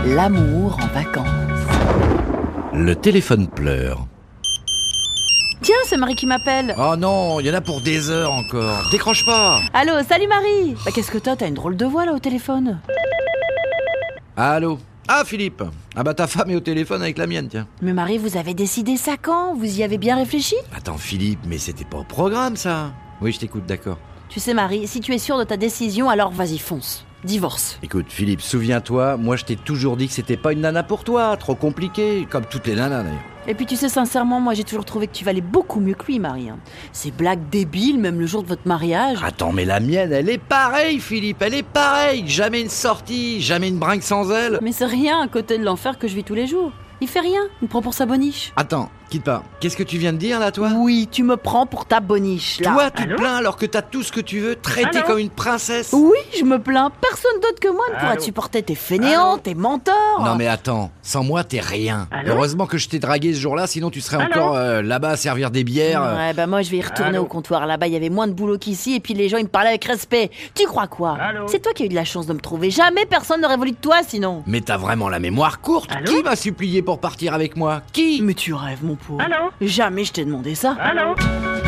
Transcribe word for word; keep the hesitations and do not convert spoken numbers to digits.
L'amour en vacances. Le téléphone pleure. Tiens, c'est Marie qui m'appelle. Oh non, il y en a pour des heures encore. Décroche pas. Allô, salut Marie. Bah qu'est-ce que t'as, t'as une drôle de voix là au téléphone. Allô. Ah Philippe. Ah bah ta femme est au téléphone avec la mienne, tiens. Mais Marie, vous avez décidé ça quand? Vous y avez bien réfléchi? Attends Philippe, mais c'était pas au programme ça. Oui, je t'écoute, d'accord. Tu sais Marie, si tu es sûre de ta décision, alors vas-y fonce. Divorce. Écoute Philippe, souviens-toi, moi je t'ai toujours dit que c'était pas une nana pour toi, trop compliqué, comme toutes les nanas d'ailleurs. Et puis tu sais, sincèrement, moi j'ai toujours trouvé que tu valais beaucoup mieux que lui, Marie. Hein. Ces blagues débiles, même le jour de votre mariage. Attends, mais la mienne, elle est pareille Philippe, elle est pareille. Jamais une sortie, jamais une brinque sans elle. Mais c'est rien à côté de l'enfer que je vis tous les jours. Il fait rien, il me prend pour sa boniche. Attends, quitte pas. Qu'est-ce que tu viens de dire là, toi? Oui, tu me prends pour ta boniche, là. Toi, tu Allô te plains alors que t'as tout ce que tu veux, traité Allô comme une princesse. Oui, je me plains. Personne d'autre que moi ne pourra Allô te supporter tes fainéants, Allô tes menteurs. Non mais attends, sans moi t'es rien. Allô Heureusement que je t'ai dragué ce jour-là, sinon tu serais Allô encore euh, là-bas à servir des bières. euh. Ouais, bah moi je vais y retourner Allô au comptoir. Là-bas, il y avait moins de boulot qu'ici, et puis les gens ils me parlaient avec respect. Tu crois quoi? Allô C'est toi qui as eu de la chance de me trouver. Jamais personne n'aurait voulu de toi sinon. Mais t'as vraiment la mémoire courte. Allô Qui m'a supplié pour partir avec moi? Qui? Mais tu rêves, mon pauvre. Allô Jamais je t'ai demandé ça. Allô